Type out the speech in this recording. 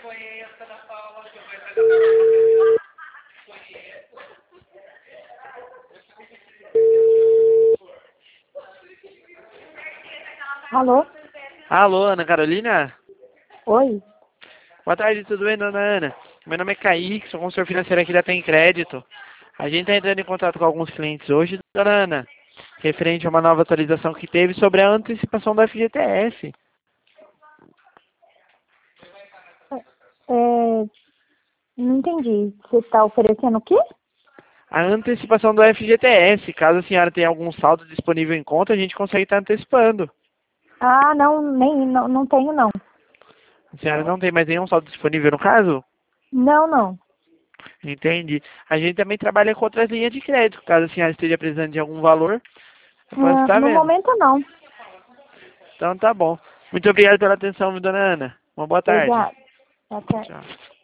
Alô? Alô, Ana Carolina? Oi? Boa tarde, tudo bem, dona Ana? Meu nome é Kaique, sou consultor financeiro aqui da Tem Crédito. A gente está entrando em contato com alguns clientes hoje, dona Ana, referente a uma nova atualização que teve sobre a antecipação do FGTS. É, não entendi. Você está oferecendo o quê? A antecipação do FGTS, caso a senhora tenha algum saldo disponível em conta, a gente consegue estar antecipando. Ah, não, não tenho não. A senhora não tem mais nenhum saldo disponível no caso? Não, não. Entendi. A gente também trabalha com outras linhas de crédito, caso a senhora esteja precisando de algum valor, eu posso estar No vendo. momento não. Então tá bom. Muito obrigado pela atenção, dona Ana. Uma boa tarde. Obrigada. Até. Tchau.